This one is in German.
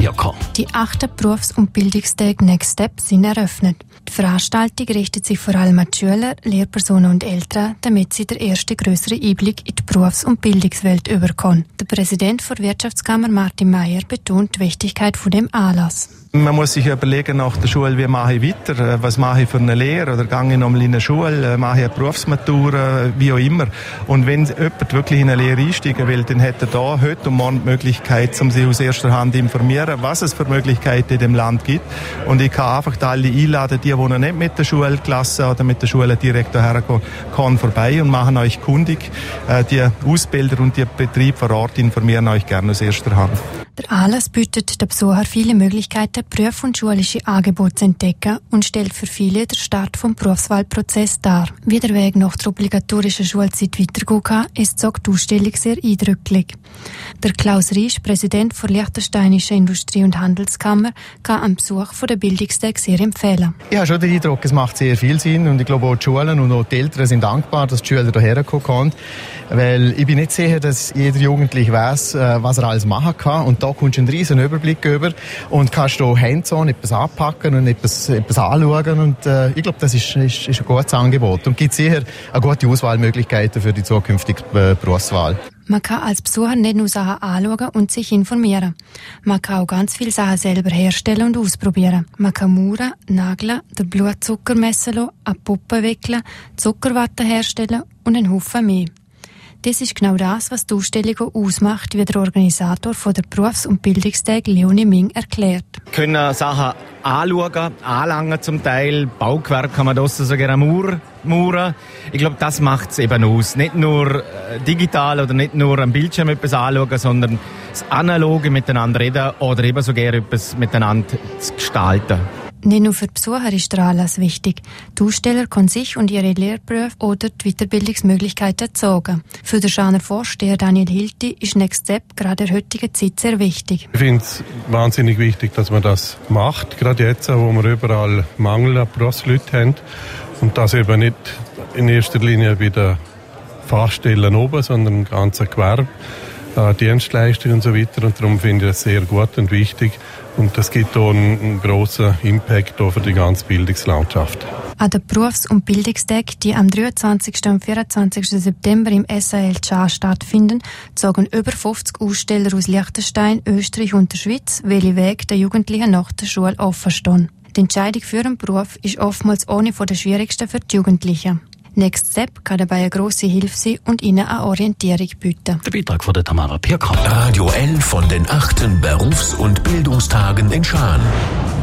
Pirko. Die 8. Berufs- und Bildungstage Next Step sind eröffnet. Die Veranstaltung richtet sich vor allem an die Schüler, Lehrpersonen und Eltern, damit sie den ersten grösseren Einblick in die Berufs- und Bildungswelt bekommen. Der Präsident der Wirtschaftskammer, Martin Meyer, betont die Wichtigkeit von dem Anlass. Man muss sich überlegen nach der Schule, wie mache ich weiter, was mache ich für eine Lehre oder gehe ich nochmal in eine Schule, mache ich eine Berufsmatur, wie auch immer. Und wenn jemand wirklich in eine Lehre einsteigen will, dann hat er da heute und morgen die Möglichkeit, um sich aus erster Hand zu informieren, was es für Möglichkeiten in dem Land gibt. Und ich kann einfach alle einladen, die noch nicht mit der Schulklasse oder mit der Schule direkt hierher kommen, vorbei und machen euch kundig. Die Ausbilder und die Betriebe vor Ort informieren euch gerne aus erster Hand. Der Anlass bietet den Besuchern viele Möglichkeiten, Beruf- und schulische Angebote zu entdecken und stellt für viele den Start vom Berufswahlprozess dar. Wie der Weg nach der obligatorischen Schulzeit weitergehen kann, ist so die Ausstellung sehr eindrücklich. Der Klaus Riesch, Präsident der Liechtensteinischen Industrie- und Handelskammer, kann am Besuch der Bildungstage sehr empfehlen. Ich habe schon den Eindruck, es macht sehr viel Sinn und ich glaube auch die Schulen und auch die Eltern sind dankbar, dass die Schüler hierher kommen können, weil ich bin nicht sicher, dass jeder Jugendliche weiss, was er alles machen kann und da kommst du einen riesen Überblick über und kannst du hands-on etwas anpacken und etwas anschauen und ich glaube, das ist ein gutes Angebot und gibt sicher eine gute Auswahlmöglichkeiten für die zukünftige Berufswahl. Man kann als Besucher nicht nur Sachen anschauen und sich informieren. Man kann auch ganz viele Sachen selber herstellen und ausprobieren. Man kann mauern, nageln, den Blutzucker messen lassen, eine Puppe wickeln, Zuckerwatte herstellen und einen Haufen mehr. Das ist genau das, was die Ausstellung ausmacht, wie der Organisator von der Berufs- und Bildungstage Leonie Ming erklärt. Wir können Sachen anschauen, anlangen zum Teil. Baugewerk kann man draussen sogar mauern. Ich glaube, das macht es eben aus. Nicht nur digital oder nicht nur am Bildschirm etwas anschauen, sondern das Analoge miteinander reden oder eben sogar etwas miteinander zu gestalten. Nicht nur für die Besucher ist der Anlass wichtig. Die Aussteller können sich und ihre Lehrberufe oder die Weiterbildungsmöglichkeiten zeigen. Für den Schaner Vorsteher Daniel Hilti ist Next Step gerade in der heutigen Zeit sehr wichtig. Ich finde es wahnsinnig wichtig, dass man das macht. Gerade jetzt, wo wir überall Mangel an Berufsleuten haben. Und das eben nicht in erster Linie bei den Fachstellen oben, sondern im ganzen Gewerbe, Dienstleistungen und so weiter. Und darum finde ich das sehr gut und wichtig. Und das gibt auch einen grossen Impact für die ganze Bildungslandschaft. An den Berufs- und Bildungstagen, die am 23. und 24. September im SAL Schar stattfinden, zeigen über 50 Aussteller aus Liechtenstein, Österreich und der Schweiz, welche Wege der Jugendlichen nach der Schule offen stehen. Die Entscheidung für einen Beruf ist oftmals eine der schwierigsten für die Jugendlichen. Next Step kann dabei eine grosse Hilfe sein und ihnen eine Orientierung bieten. Der Beitrag von der Tamara Pirko. Radio L von den 8. Berufs- und Bildungstagen in Schaan.